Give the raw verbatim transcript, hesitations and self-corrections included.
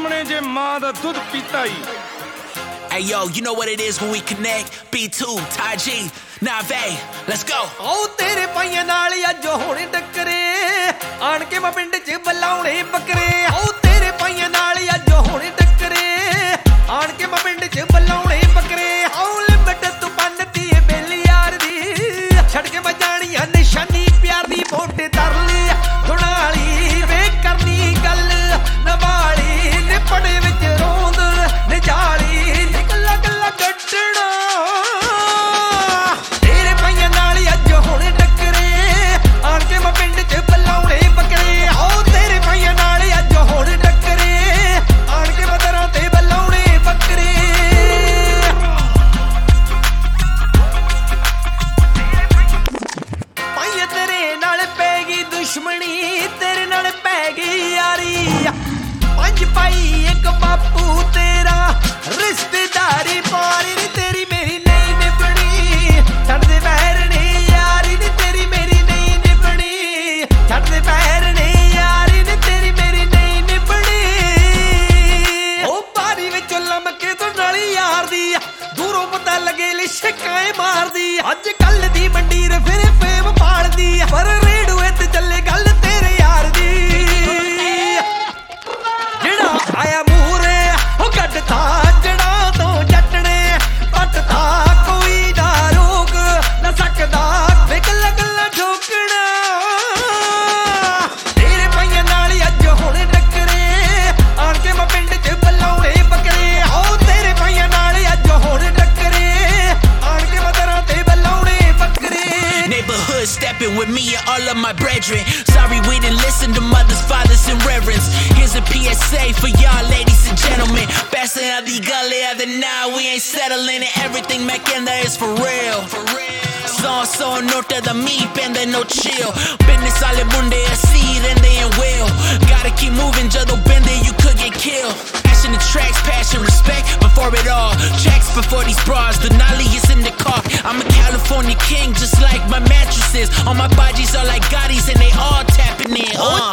ਸਾਹਮਣੇ ਜੇ ਮਾਂ ਦਾ ਦੁੱਧ ਪੀਤਾ ਹੀ Hey yo, you know what it is when we connect. B two, Ty G, Nave, let's go. ਆਓ ਤੇਰੇ ਪਾਈਆਂ ਨਾਲ ਅੱਜ ਹੋਣੇ ਟੱਕਰੇ ਆਣ ਕੇ ਮੈਂ ਪਿੰਡ 'ਚ ਬੁਲਾਉਣੇ ਬੱਕਰੇ ਆਓ ਤੇਰੇ ਪਾਈਆਂ ਨਾਲ ਅੱਜ ਹੋਣੇ ਟੱਕਰੇ ਆਣ ਕੇ ਮੈਂ ਪਿੰਡ 'ਚ ਬੁਲਾਉਣੇ ਬੱਕਰੇ ਆਓ ਲਿਮਟ ਤੂੰ ਬੰਨਤੀ ਏ ਬੇਲ ਯਾਰ ਦੀ ਛੱਡ ਕੇ ਮੈਂ ਜਾਣੀ ਆ ਨਿਸ਼ਾਨੀ ਪਿਆਰ ਦੀ ਮੋਟੇ ਤਰ ਲਈ ਦੁਨਾਲੀ ਵੇ ਕਰਨੀ ਗੱਲ ਨਵਾਲੀ ਨਿਪੜੇ ਵਿੱਚ ਰੋਂਦ ਨਜਾਲੀ ਨਿਕਲਾ ਗੱਲਾ ਗੱਡਣਾ ਤੇਰੇ ਪਾਈਆਂ ਨਾਲ ਅੱਜ ਹੋਣੇ ਟੱਕਰੇ ਆਣ ਕੇ ਮੈਂ ਪਿੰਡ 'ਚ ਬੁਲਾਉਣੇ ਬੱਕਰੇ ਆਓ ਤੇਰੇ ਪਾਈਆਂ ਨਾਲ ਅੱਜ ਹੋਣੇ ਟੱਕਰੇ ਆਣ ਕੇ ਮੈਂ ਦਰਾਂ ਤੇ ਬੁਲਾਉਣੇ ਬੱਕਰੇ ਪਾਈਆਂ ਤੇਰੇ ਨਾਲ ਪੈ ਗਈ ਦੁਸ਼ਮਣੀ ਤੇਰੇ ਨਾਲ ਪੈ ਗਈ ਯਾਰੀ ਪੰਜ ਭਾਈ ਇੱਕ ਬਾਪੂ ਤੇਰਾ ਰਿਸ਼ਤੇਦਾਰੀ ਪਾਰੀ ਨੀ ਤੇਰੀ ਮੇਰੀ ਨਹੀਂ ਨਿਭਣੀ ਛੱਡ ਦੇ ਬਹਿਰ ਨੇ ਯਾਰੀ ਨੀ ਤੇਰੀ ਮੇਰੀ ਨਹੀਂ ਨਿਭਣੀ ਛੱਡ ਦੇ ਬਹਿਰ ਨੇ ਯਾਰੀ ਨੀ ਤੇਰੀ ਮੇਰੀ ਨਹੀਂ ਨਿਭਣੀ ਉਹ ਬਾਰੀ ਵਿੱਚੋਂ ਲਮਕੇ ਤੋਂ ਨਾਲੀ ਯਾਰ ਦੀ ਦੂਰੋਂ ਪਤਾ ਲੱਗੇ ਲਿਸ਼ਕਾਂ ਮਾਰਦੀ ਅੱਜ ਕੱਲ ਦੀ ਮੰਡੀਰ ਫਿਰ ਫੇਮ ਪਾੜਦੀ ਪਰ ਰੇਡੂਏ ਤੇ ਚੱਲੇ ਗੱਲ ਤੇਰੇ ਯਾਰ ਦੀ ਜਿਹੜਾ ਆਇਆ ਮੂਰੇ ਉਹ ਕੱਢਦਾ ਜੜਾ ਤੋਂ ਜੱਟਣੇ ਪੱਟਦਾ ਕੋਈ ਨਾ ਰੋਕ ਨਾ ਸਕਦਾ ਵੇ ਗੱਲਾਂ ਗੱਲਾਂ ਠੋਕਣਾ ਤੇਰੇ ਪਾਈਆਂ ਨਾਲ ਅੱਜ ਹੋਣੇ ਟੱਕਰੇ ਆਣ ਕੇ ਮੈਂ ਪਿੰਡ 'ਚ ਬੁਲਾਉਣੇ ਬੱਕਰੇ ਆਓ ਤੇਰੇ ਪਾਈਆਂ ਨਾਲ ਅੱਜ ਹੋਣੇ ਟੱਕਰੇ ਆਣ ਕੇ ਮੈਂ ਦਰਾਂ ਤੇ ਬੁਲਾਉਣੇ ਬੱਕਰੇ Neighborhood stepping with me and all of my brethren. Sorry we didn't listen to mothers, fathers, and reverends. Here's a P S A for y'all ladies and gentlemen. Passing out the gully of the now, we ain't settling it. Everything Macenda is for real. For real. Son, son, norte da mi, pende no chill. Business alle bunde así, rende and will. Gotta keep moving, jado bende, you could get killed. Passion the tracks, passion, respect before it all. Checks before these bras, the nolly is in the car. I'm a California king, just like my mattresses. All my bodies are like Gottis and they all tapping in. Uh.